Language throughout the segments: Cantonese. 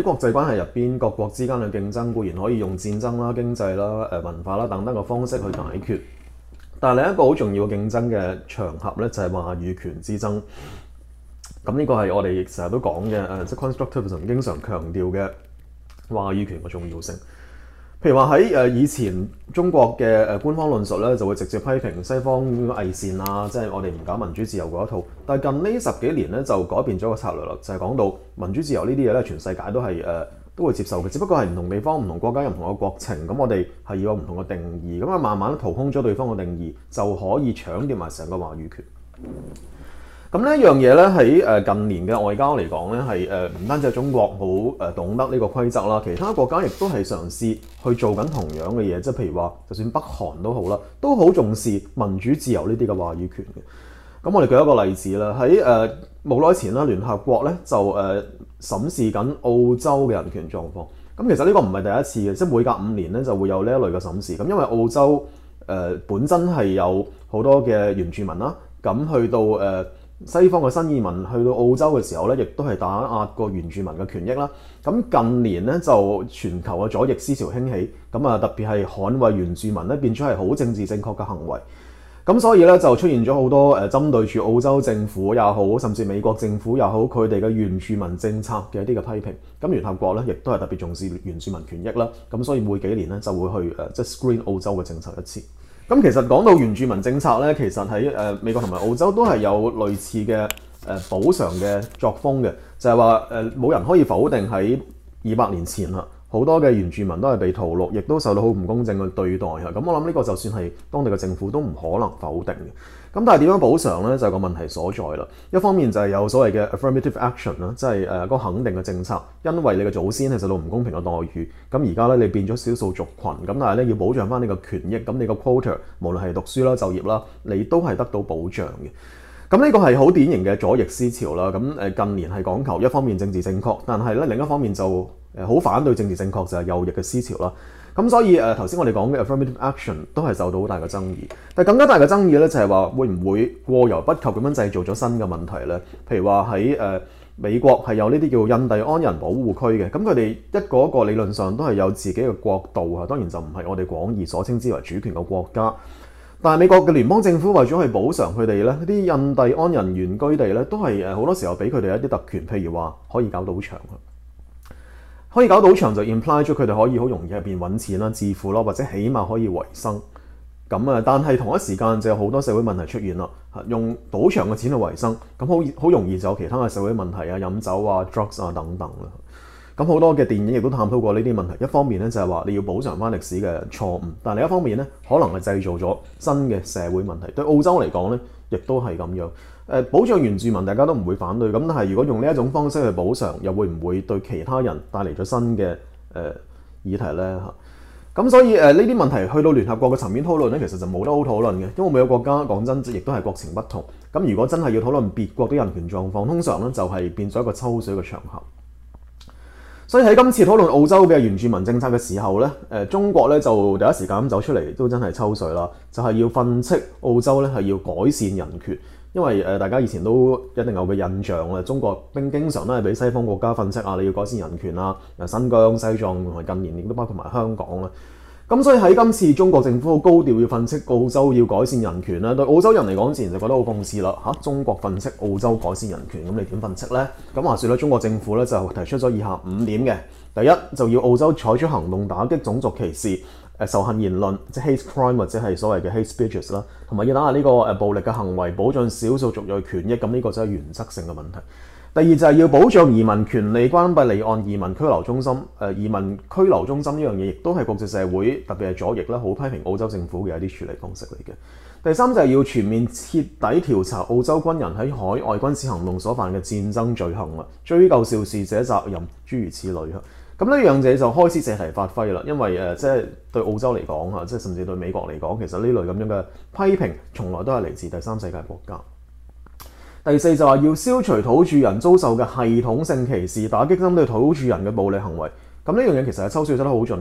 國際關係入邊，各國之間嘅競爭固然可以用戰爭啦、經濟啦、文化啦等等嘅方式去解決，但係另一個好重要嘅競爭嘅場合咧，就係話語權之爭。咁呢個係我哋成日都講嘅即係 constructivism 經常強調嘅話語權嘅重要性。譬如話喺以前中國嘅官方論述咧，就會直接批評西方偽善啊，即係我哋唔搞民主自由嗰一套。但係近呢10幾年咧，就改變咗個策略啦，就係講到民主自由呢啲嘢咧，全世界都會接受嘅，只不過係唔同地方、唔同國家有唔同嘅國情，咁我哋係要有唔同嘅定義，咁啊慢慢掏空咗對方嘅定義，就可以搶奪埋成個話語權。咁呢一樣嘢咧喺近年嘅外交嚟講咧，係唔單止係中國好懂得呢個規則啦，其他國家亦都係嘗試去做緊同樣嘅嘢，即係譬如話，就算北韓都好啦，都好重視民主自由呢啲嘅話語權嘅。咁我哋舉一個例子啦，喺冇耐前啦，聯合國咧就審視緊澳洲嘅人權狀況。咁其實呢個唔係第一次嘅，即係每隔5年咧就會有呢一類嘅審視。咁因為澳洲本身係有好多嘅原住民啦，咁去到西方嘅新移民去到澳洲嘅時候咧，亦都係打壓過原住民嘅權益啦。咁近年咧就全球嘅左翼思潮興起，咁特別係捍衛原住民咧變咗係好政治正確嘅行為。咁所以咧就出現咗好多針對住澳洲政府也好，甚至美國政府也好，佢哋嘅原住民政策嘅一啲嘅批評。咁聯合國咧亦都係特別重視原住民權益啦。咁所以每幾年咧就會去即係 screen 澳洲嘅政策一次。咁其實講到原住民政策咧，其實喺美國同埋澳洲都係有類似嘅補償嘅作風嘅，就係話冇人可以否定喺200年前啦，好多嘅原住民都係被屠戮，亦都受到好唔公正嘅對待啊！咁我諗呢個就算係當地嘅政府都唔可能否定嘅。咁但係點樣補償咧，就係個問題所在啦。一方面就係有所謂嘅 affirmative action 啦，即係嗰個肯定嘅政策，因為你嘅祖先係受到唔公平嘅待遇，咁而家咧你變咗少數族群，咁但係咧要保障翻你嘅權益，咁你個 quota 無論係讀書啦、就業啦，你都係得到保障嘅。咁呢個係好典型嘅左翼思潮啦。咁近年係講求一方面政治正確，但係咧另一方面就好反對政治正確，就係右翼嘅思潮啦。咁所以頭先我哋講嘅 affirmative action 都係受到好大嘅爭議。但係更加大嘅爭議咧就係話會唔會過猶不及咁樣製造咗新嘅問題咧？譬如話喺美國係有呢啲叫印第安人保護區嘅，咁佢哋一個一個理論上都係有自己嘅國度啊，當然就唔係我哋廣義所稱之為主權嘅國家。但係美國嘅聯邦政府為咗去補償佢哋咧，啲印第安人原居地咧都係好多時候俾佢哋一啲特權，譬如話可以搞賭場。可以搞賭場就 imply 咗佢哋可以好容易入邊揾錢啦、致富啦，或者起碼可以維生。咁但係同一時間就有好多社會問題出現啦。用賭場嘅錢去維生，咁好容易就有其他嘅社會問題啊、飲酒啊、drugs 啊等等啦。咁好多嘅電影亦都探討過呢啲問題。一方面咧就係話你要補償翻歷史嘅錯誤，但另一方面咧可能係製造咗新嘅社會問題。對澳洲嚟講咧，亦都係咁樣。保障原住民大家都唔會反對，咁但係如果用呢一種方式去補償，又會唔會對其他人帶嚟咗新嘅議題咧？咁所以呢啲問題去到聯合國嘅層面討論咧，其實就冇得好討論嘅，因為每個國家講真亦都係國情不同。咁如果真係要討論別國啲人權狀況，通常咧就係變咗一個抽水嘅場合。所以喺今次討論澳洲嘅原住民政策嘅時候咧，中國咧就第一時間咁走出嚟，都真係抽水啦，就係要訓斥澳洲咧係要改善人權，因為大家以前都一定有個印象啦，中國經常都係俾西方國家訓斥啊，你要改善人權啊，新疆、西藏同埋近年亦都包括埋香港啦。咁所以喺今次中國政府好高調要訓斥澳洲要改善人權咧，對澳洲人嚟講自然就覺得好諷刺啦嚇！中國訓斥澳洲改善人權，咁你點訓斥呢？咁話說咧，中國政府咧就提出咗以下5點嘅。第一就要澳洲採取行動打擊種族歧視、仇恨言論，即係 hate crime 或者係所謂嘅 hate speeches 啦，同埋要打壓呢個暴力嘅行為，保障少數族裔權益。咁呢個就係原則性嘅問題。第二就係要保障移民權利，關閉離岸移民拘留中心。移民拘留中心呢樣嘢亦都係國際社會特別係左翼啦，好批評澳洲政府嘅一啲處理方式嚟嘅。第三就係要全面徹底調查澳洲軍人喺海外軍事行動所犯嘅戰爭罪行啦，追究肇事者責任，諸如此類。咁呢樣嘢就開始借題發揮啦，因為即係對澳洲嚟講即係甚至對美國嚟講，其實呢類咁樣嘅批評，從來都係嚟自第三世界國家。第四就係要消除土著人遭受嘅系統性歧視，打擊針對土著人嘅暴力行為。咁呢樣嘢其實係抽水得好盡嘅，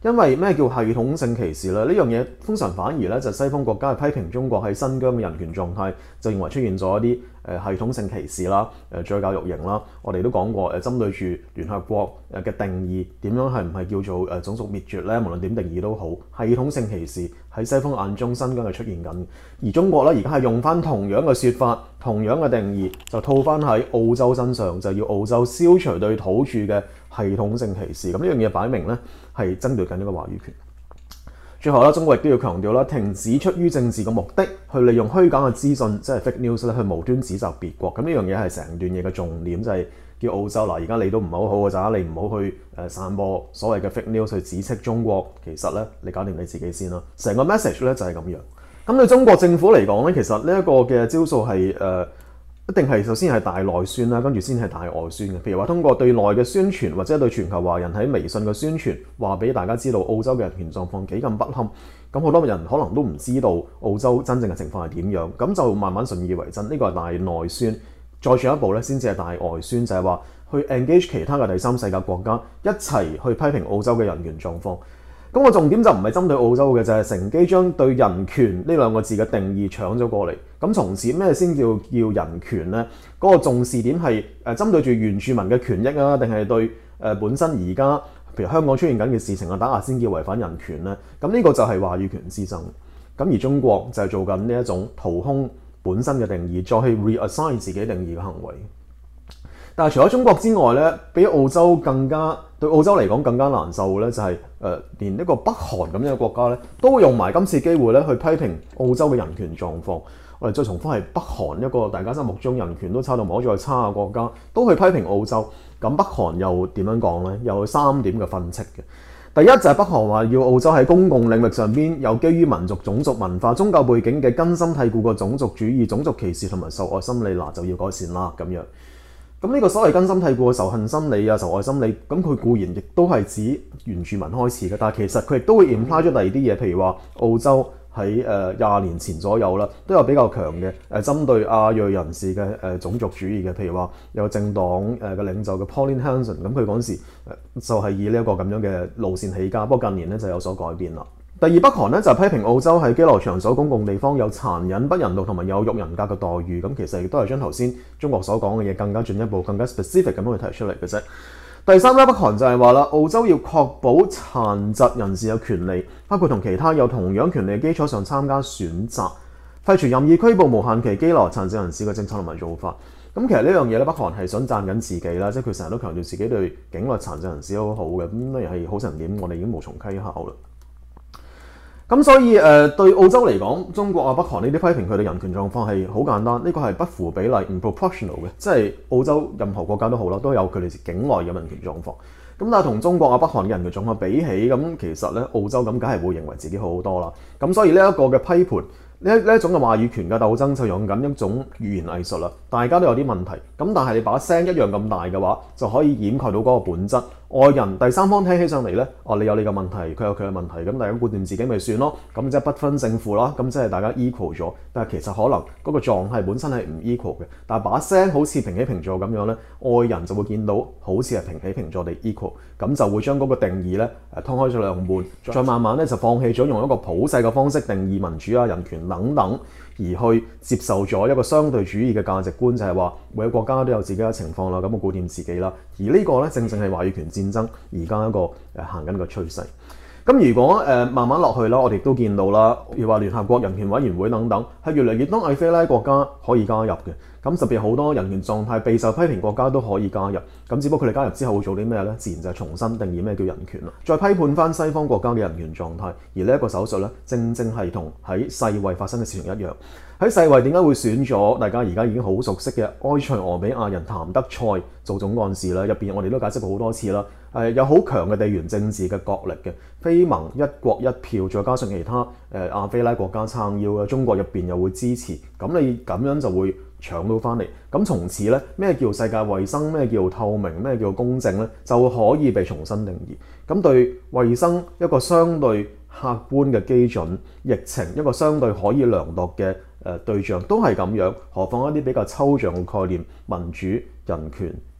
因為咩叫系統性歧視咧？呢樣嘢通常反而咧就西方國家係批評中國喺新疆嘅人權狀態，就認為出現咗一啲系統性歧視啦、再教育營啦。我哋都講過針對住聯合國嘅定義點樣係唔係叫做種族滅絕咧？無論點定義都好，系統性歧視喺西方眼中新疆係出現緊。而中國咧而家係用翻同樣嘅説法、同樣嘅定義，就套翻喺澳洲身上，就要澳洲消除對土著嘅系統性歧視。咁呢樣嘢擺明咧係針對緊呢個話語權。最後啦，中國亦都要強調啦，停止出於政治嘅目的去利用虛假嘅資訊，即係 fake news 咧，去無端指責別國。咁呢樣嘢係成段嘢嘅重點，就係叫澳洲嗱，而家你都唔係好好嘅咋，你唔好去散播所謂嘅 fake news 去指斥中國。其實咧，你搞掂你自己先啦。成個 message 咧就係咁樣。咁對中國政府嚟講咧，其實呢一個嘅招數係一定係首先係大內宣啦，跟住先係大外宣嘅。譬如話通過對內嘅宣傳，或者對全球華人喺微信嘅宣傳，話俾大家知道澳洲嘅人權狀況幾咁不堪。咁好多人可能都唔知道澳洲真正嘅情況係點樣，咁就慢慢信以為真。呢個係大內宣，再進一步咧先至係大外宣，就係話去 engage 其他嘅第三世界國家一齊去批評澳洲嘅人權狀況。咁個重點就唔係針對澳洲嘅，就係乘機將對人權呢兩個字嘅定義搶咗過嚟。咁從此咩先叫人權呢？嗰個重視點係針對住原住民嘅權益啊，定係對本身而家譬如香港出現緊嘅事情啊打壓先叫違反人權呢？咁呢個就係話語權之爭。咁而中國就係做緊呢一種掏空本身嘅定義，再去 reassign 自己定義嘅行為。但係除咗中國之外咧，比澳洲對澳洲嚟講更加難受嘅咧，就係連呢個北韓咁樣嘅國家咧，都用埋今次機會咧去批評澳洲嘅人權狀況。我哋再重複係北韓一個大家心目中人權都差到冇再差嘅國家，都去批評澳洲。咁北韓又點樣講咧？有3點嘅分析嘅。第一就係北韓話要澳洲喺公共領域上邊有基於民族、種族、文化、宗教背景嘅根深蒂固嘅種族主義、種族歧視同埋仇外心理，就要改善啦咁樣。咁呢個所謂根深蒂固嘅仇恨心理啊、仇外心理，咁佢固然亦都係指原住民開始嘅，但係其實佢亦都會 imply 咗第二啲嘢，譬如話澳洲喺20年前左右啦，都有比較強嘅針對亞裔人士嘅種族主義嘅，譬如話有政黨嘅領袖嘅 Pauline Hanson， 咁佢嗰陣時就係以呢一個咁樣嘅路線起家，不過近年咧就有所改變啦。第二，北韓咧就係批評澳洲喺羈留場所、公共地方有殘忍、不人道同埋有辱人格嘅待遇，咁其實亦都係將頭先中國所講嘅嘢更加進一步、更加 specific 咁樣去提出嚟嘅啫。第三咧，北韓就係話啦，澳洲要確保殘疾人士有權利，包括同其他有同樣權利嘅基礎上參加選擇，廢除任意拘捕、無限期羈留殘疾人士嘅政策同埋做法。咁其實呢樣嘢咧，北韓係想讚緊自己啦，即係佢成日都強調自己對境內殘疾人士好好嘅，咁當然係好成點，我哋已經無從稽考啦。咁所以對澳洲嚟講，中國啊、北韓呢啲批評佢哋人權狀況係好簡單，呢個係不符比例、唔 proportional 嘅，即係澳洲任何國家都好啦，都有佢哋境內嘅人權狀況。咁但係同中國啊、北韓嘅人權狀況比起，咁其實咧澳洲咁梗係會認為自己好好多啦。咁所以呢一個嘅批判，呢一種嘅話語權嘅鬥爭就用緊一種語言藝術啦。大家都有啲問題，咁但係你把聲一樣咁大嘅話，就可以掩蓋到嗰個本質。外人第三方聽起上嚟咧，你有你嘅問題，佢有佢嘅問題，咁大家顧掂自己咪算咯。咁即係不分勝負啦，咁即係大家 equal 咗。但係其實可能嗰個狀態本身係唔 equal 嘅，但係把聲好似平起平坐咁樣咧，外人就會見到好似係平起平坐地 equal，咁就會將嗰個定義咧劏開咗兩半，再慢慢咧就放棄咗用一個普世嘅方式定義民主啊、人權等等，而去接受咗一個相對主義嘅價值觀，就係話每個國家都有自己嘅情況啦，咁我顧掂自己啦。而呢個咧正正係話語權戰爭而家一個行緊嘅趨勢。咁如果慢慢落去啦，我哋都見到啦，譬如話聯合國人權委員會等等，係越嚟越多亞非拉國家可以加入嘅。咁特別好多人權狀態備受批評國家都可以加入。咁只不過佢哋加入之後會做啲咩呢？自然就係重新定義咩叫人權啦，再批判翻西方國家嘅人權狀態。而呢一個手術咧，正正係同喺世衛發生嘅事情一樣。喺世衛點解會選咗大家而家已經好熟悉嘅埃塞俄比亞人譚德塞做總幹事咧？入邊我哋都解釋過好多次啦。有好強嘅地緣政治嘅角力嘅，非盟一國一票，再加上其他亞非拉國家撐腰嘅，中國入邊又會支持，咁你咁樣就會搶到翻嚟。咁從此咧，咩叫世界衛生，咩叫透明，咩叫公正咧，就可以被重新定義。咁對衛生一個相對客觀嘅基準，疫情一個相對可以量度嘅對象都係咁樣，何況一啲比較抽象嘅概念，民主、人權、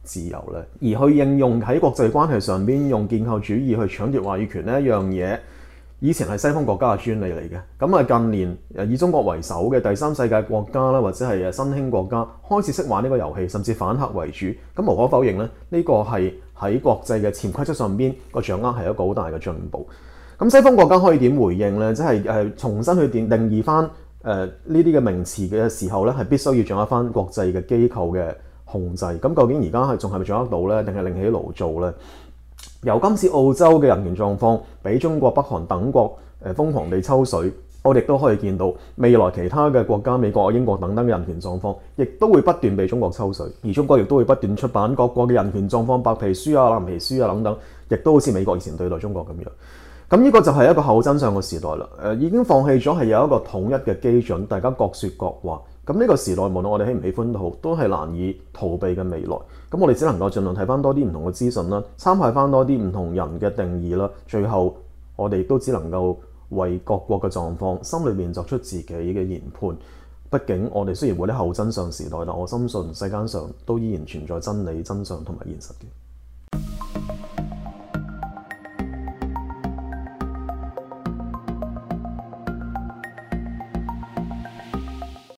自由呢？而去應用喺國際關係上邊用建構主義去搶奪話語權呢一樣嘢，以前係西方國家嘅專利嚟嘅。咁啊近年以中國為首嘅第三世界國家啦，或者係新興國家開始識玩呢個遊戲，甚至反客為主。咁無可否認咧，呢個係喺國際嘅潛規則上邊個掌握係一個好大嘅進步。咁西方國家可以點回應呢？即係重新去定義翻呢啲嘅名詞嘅時候咧，係必須要掌握翻國際嘅機構嘅控制。咁究竟而家仲係咪掌握到呢？定係另起爐灶呢？由今次澳洲嘅人權狀況俾中國、北韓等國瘋狂地抽水，我哋都可以見到未來其他嘅國家，美國、英國等等嘅人權狀況，亦都會不斷被中國抽水，而中國亦都會不斷出版各國嘅人權狀況白皮書啊、藍皮書啊等等，亦都好似美國以前對待中國咁樣。咁呢個就係一個後真相嘅時代啦。已經放棄咗係有一個統一嘅基準，大家各說各話。咁呢個時代，無論我哋喜唔喜歡都好，都係難以逃避嘅未來。咁我哋只能夠盡量睇翻多啲唔同嘅資訊啦，參考翻多啲唔同人嘅定義啦。最後我哋都只能夠為各國嘅狀況心裏面作出自己嘅研判。畢竟我哋雖然活喺後真相時代，但我深信世間上都依然存在真理、真相同埋現實嘅。